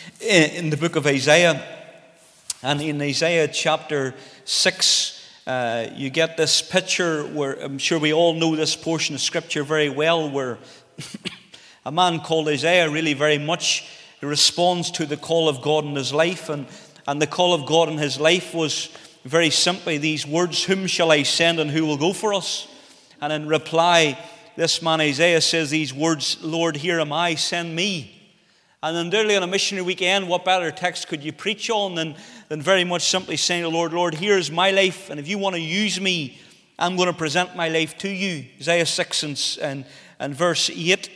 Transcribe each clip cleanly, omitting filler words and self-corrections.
in the book of Isaiah. And in Isaiah chapter 6, you get this picture where, I'm sure we all know this portion of Scripture very well, where a man called Isaiah really very much responds to the call of God in his life. And the call of God in his life was very simply these words, "Whom shall I send and who will go for us?" And in reply, this man Isaiah says these words, "Lord, here am I, send me." And undoubtedly on a missionary weekend, what better text could you preach on than very much simply saying to the Lord, "Lord, here's my life, and if you want to use me, I'm going to present my life to you." Isaiah 6 and verse 8.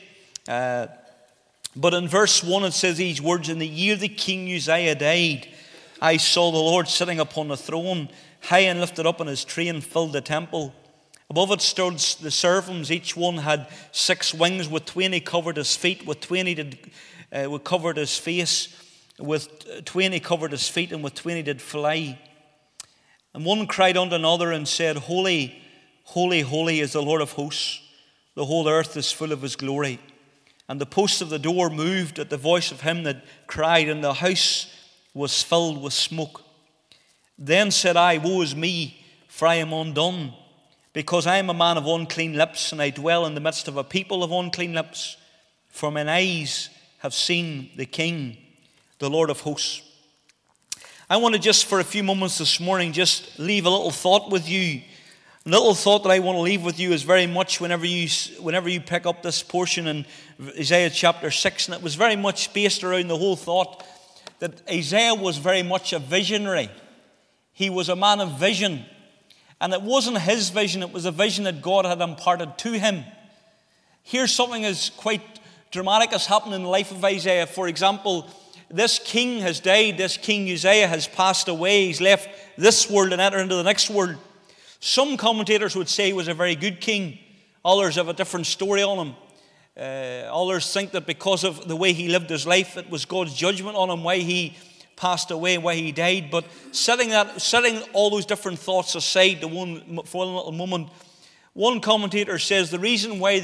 But in verse 1 it says these words, "In the year that King Uzziah died, I saw the Lord sitting upon the throne, high and lifted up, and his train filled the temple. Above it stood the seraphims, each one had 6 wings, with 20 covered his feet, with 20 covered his face, with 20 covered his feet, and with 20 did fly. And one cried unto another and said, Holy, holy, holy is the Lord of hosts. The whole earth is full of his glory. And the posts of the door moved at the voice of him that cried, and the house was filled with smoke. Then said I, Woe is me, for I am undone, because I am a man of unclean lips, and I dwell in the midst of a people of unclean lips. For mine eyes have seen the King, the Lord of hosts." I want to just for a few moments this morning just leave a little thought with you. A little thought that I want to leave with you is very much whenever you pick up this portion in Isaiah chapter 6, and it was very much based around the whole thought that Isaiah was very much a visionary. He was a man of vision. And it wasn't his vision, it was a vision that God had imparted to him. Here's something as quite dramatic has happened in the life of Isaiah. For example, this king has died, this King Uzziah has passed away, he's left this world and entered into the next world. Some commentators would say he was a very good king. Others have a different story on him. Others think that because of the way he lived his life, it was God's judgment on him, why he passed away, why he died. But setting all those different thoughts aside for one little moment, one commentator says the reason why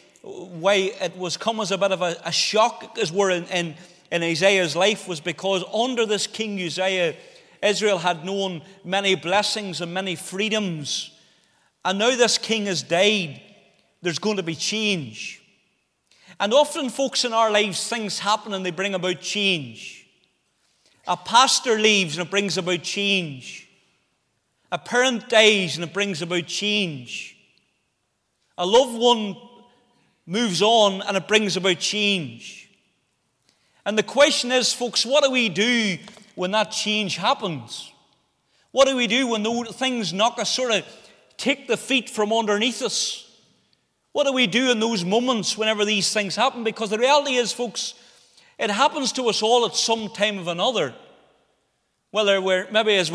it was come as a bit of a shock as we're in Isaiah's life was because under this King Uzziah, Israel had known many blessings and many freedoms. And now this king has died, there's going to be change. And often, folks, in our lives, things happen and they bring about change. A pastor leaves and it brings about change. A parent dies and it brings about change. A loved one moves on and it brings about change. And the question is, folks, what do we do when that change happens? What do we do when those things knock us, sort of take the feet from underneath us? What do we do in those moments whenever these things happen? Because the reality is, folks, it happens to us all at some time of another. Whether we're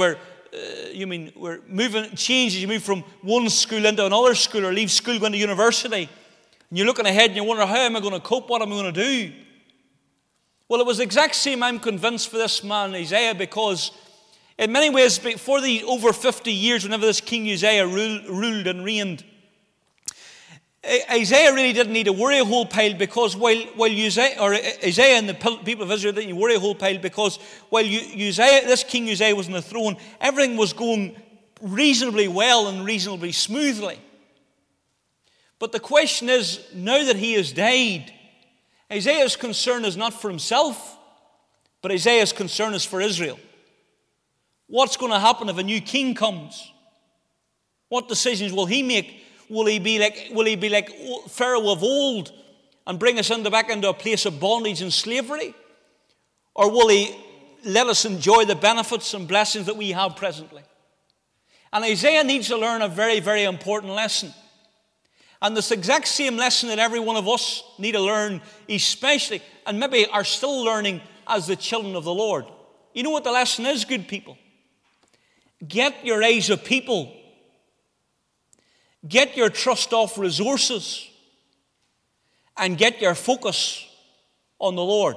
moving, changes, you move from one school into another school or leave school going to university. And you're looking ahead and you wonder, how am I going to cope? What am I going to do? Well, it was the exact same, I'm convinced, for this man Isaiah, because in many ways, for the over 50 years, whenever this King Uzziah ruled and reigned, Isaiah really didn't need to worry a whole pile, because while Isaiah and the people of Israel didn't worry a whole pile, because while this King Uzziah was on the throne, everything was going reasonably well and reasonably smoothly. But the question is, now that he has died, Isaiah's concern is not for himself, but Isaiah's concern is for Israel. What's going to happen if a new king comes? What decisions will he make? Will he be like Pharaoh of old and bring us back into a place of bondage and slavery? Or will he let us enjoy the benefits and blessings that we have presently? And Isaiah needs to learn a very, very important lesson. And this exact same lesson that every one of us need to learn, especially, and maybe are still learning as the children of the Lord. You know what the lesson is, good people? Get your eyes of people. Get your trust off resources. And get your focus on the Lord.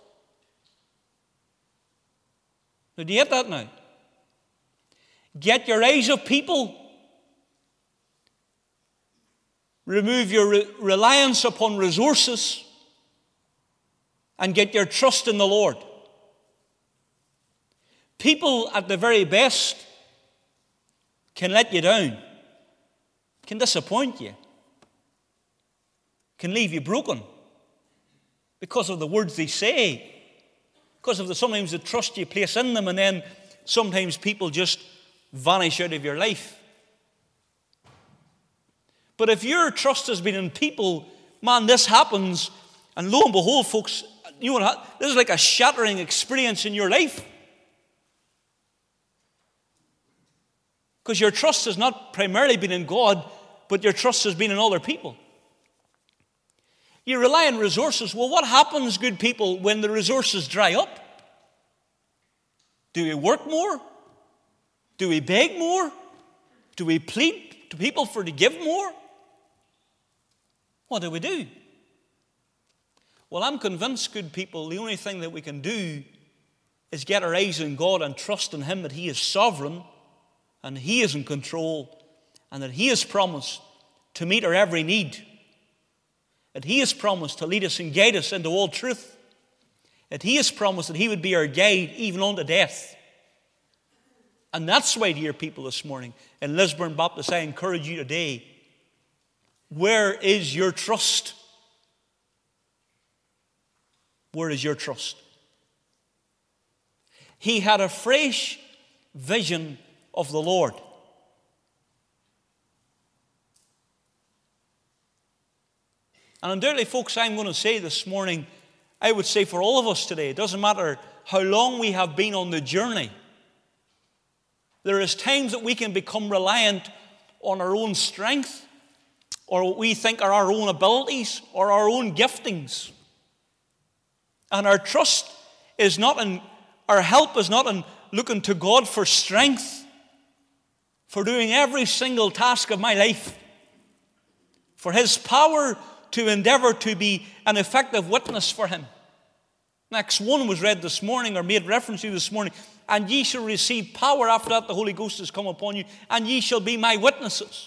Now, do you get that now? Get your eyes of people. Remove your reliance upon resources and get your trust in the Lord. People at the very best can let you down, can disappoint you, can leave you broken because of the words they say, because of sometimes the trust you place in them, and then sometimes people just vanish out of your life. But if your trust has been in people, man, this happens, and lo and behold, folks, you know what, this is like a shattering experience in your life. Because your trust has not primarily been in God, but your trust has been in other people. You rely on resources. Well, what happens, good people, when the resources dry up? Do we work more? Do we beg more? Do we plead to people to give more? What do we do? Well, I'm convinced, good people, the only thing that we can do is get our eyes on God and trust in Him that He is sovereign and He is in control and that He has promised to meet our every need. That He has promised to lead us and guide us into all truth. That He has promised that He would be our guide even unto death. And that's why, dear people, this morning in Lisburn Baptist, I encourage you today, where is your trust? Where is your trust? He had a fresh vision of the Lord. And undoubtedly, folks, I'm going to say this morning, I would say for all of us today, it doesn't matter how long we have been on the journey, there is times that we can become reliant on our own strength, or what we think are our own abilities, or our own giftings. And our trust is not in, our help is not in looking to God for strength, for doing every single task of my life, for His power to endeavor to be an effective witness for Him. Acts 1 was read this morning, or made reference to this morning. And ye shall receive power after that the Holy Ghost has come upon you, and ye shall be my witnesses.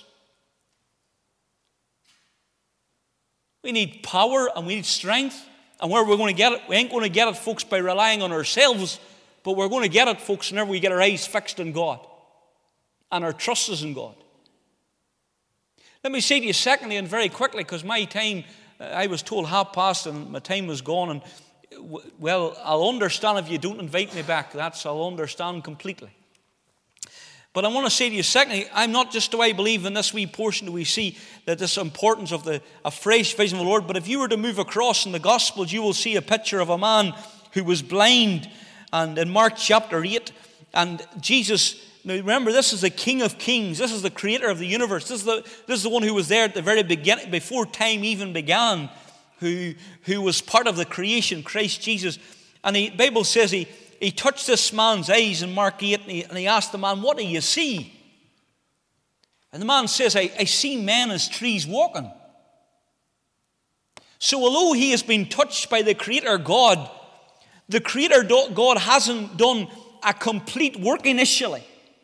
We need power and we need strength. And where we're going to get it, we ain't going to get it, folks, by relying on ourselves, but we're going to get it, folks, whenever we get our eyes fixed on God and our trust is in God. Let me say to you secondly, and very quickly, because my time, I was told 1:30 and my time was gone, and well, I'll understand if you don't invite me back. I'll understand completely. But I want to say to you secondly, I'm not just do I believe in this wee portion do we see that this importance of a fresh vision of the Lord, but if you were to move across in the Gospels, you will see a picture of a man who was blind, and in Mark chapter 8, and Jesus, now remember, this is the King of Kings, this is the creator of the universe, this is the one who was there at the very beginning, before time even began, who was part of the creation, Christ Jesus. And the Bible says he touched this man's eyes in Mark 8, and he asked the man, what do you see? And the man says, I see men as trees walking. So although he has been touched by the Creator God, the Creator God hasn't done a complete work initially.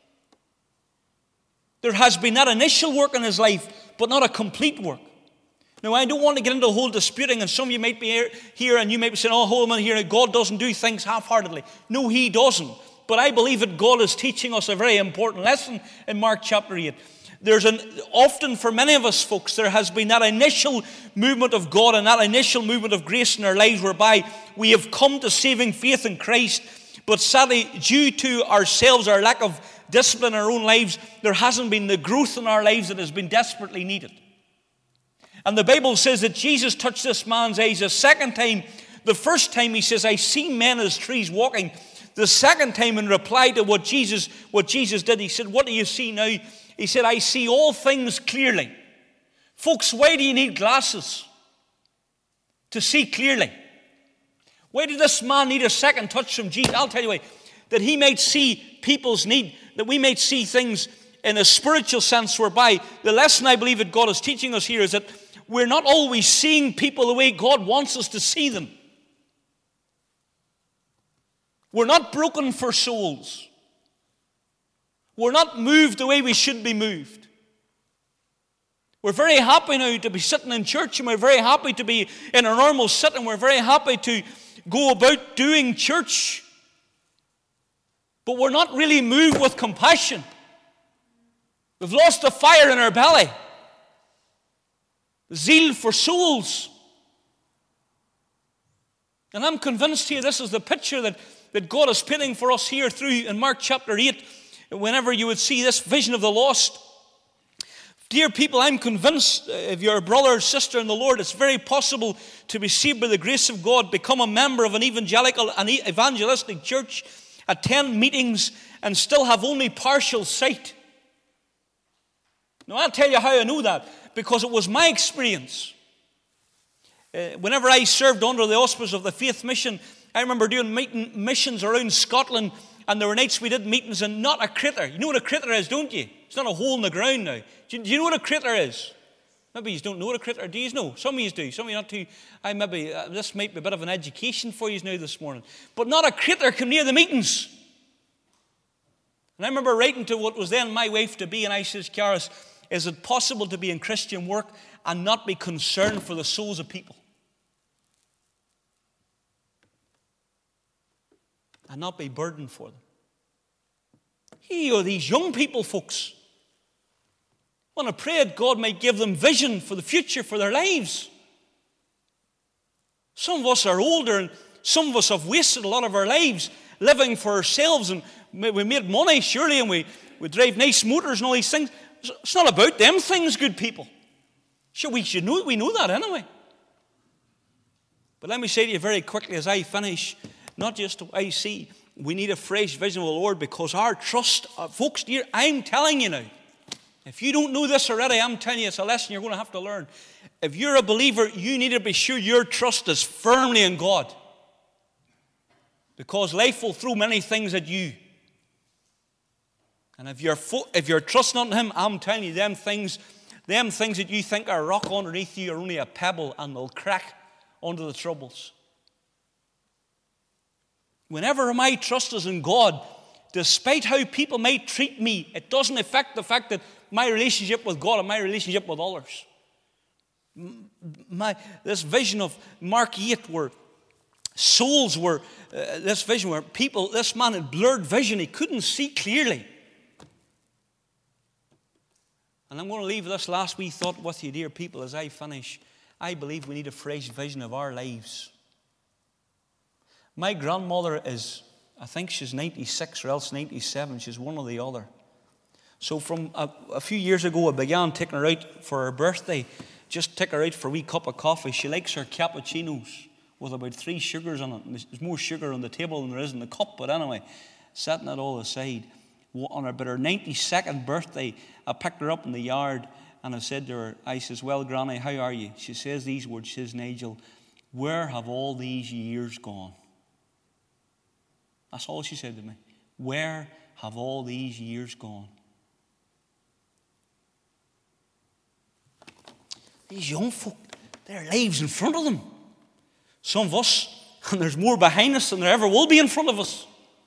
There has been that initial work in his life, but not a complete work. Now, I don't want to get into the whole disputing, and some of you might be here and you might be saying, oh, hold on here, God doesn't do things half-heartedly. No, He doesn't. But I believe that God is teaching us a very important lesson in Mark chapter 8. Often for many of us folks, there has been that initial movement of God and that initial movement of grace in our lives whereby we have come to saving faith in Christ, but sadly, due to ourselves, our lack of discipline in our own lives, there hasn't been the growth in our lives that has been desperately needed. And the Bible says that Jesus touched this man's eyes a second time. The first time He says, I see men as trees walking. The second time, in reply to what Jesus did, He said, what do you see now? He said, I see all things clearly. Folks, why do you need glasses? To see clearly. Why did this man need a second touch from Jesus? I'll tell you why. That he might see people's need, that we might see things in a spiritual sense, whereby the lesson I believe that God is teaching us here is that we're not always seeing people the way God wants us to see them. We're not broken for souls. We're not moved the way we should be moved. We're very happy now to be sitting in church, and we're very happy to be in a normal sitting. We're very happy to go about doing church. but we're not really moved with compassion. We've lost the fire in our belly, the zeal for souls. And I'm convinced here this is the picture that God is painting for us here through in Mark chapter 8, whenever you would see this vision of the lost. Dear people, I'm convinced if you're a brother or sister in the Lord, it's very possible to be saved by the grace of God, become a member of an evangelistic church, attend meetings, and still have only partial sight. Now, I'll tell you how I know that, because it was my experience. Whenever I served under the auspices of the Faith Mission, I remember doing missions around Scotland, and there were nights we did meetings and not a critter. You know what a critter is, don't you? It's not a hole in the ground now. Do you know what a critter is? Maybe you don't know what a critter is. Do you know? Some of you do. Some of you not too. This might be a bit of an education for you now this morning. But not a critter came near the meetings. And I remember writing to what was then my wife-to-be, and I says, Caris, is it possible to be in Christian work and not be concerned for the souls of people? And not be burdened for them. Here are these young people, folks. I want to pray that God might give them vision for the future, for their lives. Some of us are older, and some of us have wasted a lot of our lives living for ourselves, and we made money, surely, and we drive nice motors and all these things. It's not about them things, good people. Sure, we know that anyway. But let me say to you very quickly as I finish, not just I see, we need a fresh vision of the Lord, because our trust, folks, dear, I'm telling you now, if you don't know this already, I'm telling you, it's a lesson you're going to have to learn. If you're a believer, you need to be sure your trust is firmly in God, because life will throw many things at you. And if you're trusting on Him, I'm telling you, them things that you think are a rock underneath you are only a pebble, and they'll crack under the troubles. Whenever my trust is in God, despite how people might treat me, it doesn't affect the fact that my relationship with God and my relationship with others. This vision of Mark 8 where souls were, this vision where people, this man had blurred vision, he couldn't see clearly. And I'm going to leave this last wee thought with you, dear people, as I finish. I believe we need a fresh vision of our lives. My grandmother is, I think she's 96 or else 97. She's one or the other. So from a few years ago, I began taking her out for her birthday. Just take her out for a wee cup of coffee. She likes her cappuccinos with about 3 sugars on it. There's more sugar on the table than there is in the cup. But anyway, setting that all aside. On her 92nd birthday, I picked her up in the yard and I said to her, I says, well, Granny, how are you? She says these words, she says, Nigel, where have all these years gone? That's all she said to me. Where have all these years gone? These young folk, their lives in front of them. Some of us, and there's more behind us than there ever will be in front of us.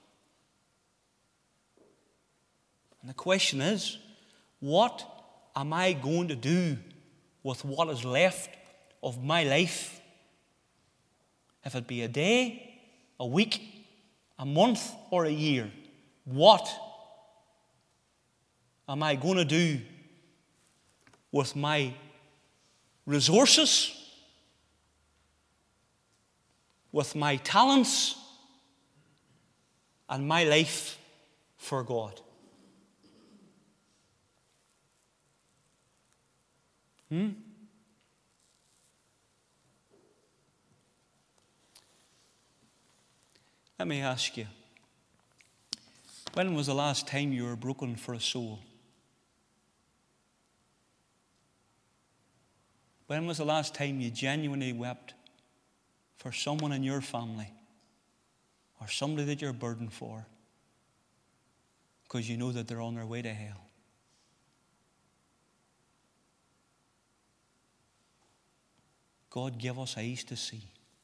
And the question is, what am I going to do with what is left of my life? If it be a day, a week, a month, or a year, what am I going to do with my resources, with my talents, and my life for God? Let me ask you, when was the last time you were broken for a soul? When was the last time you genuinely wept for someone in your family or somebody that you're burdened for because you know that they're on their way to hell? God, give us eyes to see,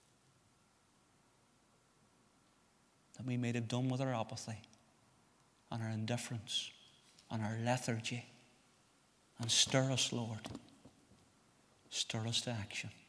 that we might have done with our apathy and our indifference and our lethargy. And stir us, Lord. Stir us to action.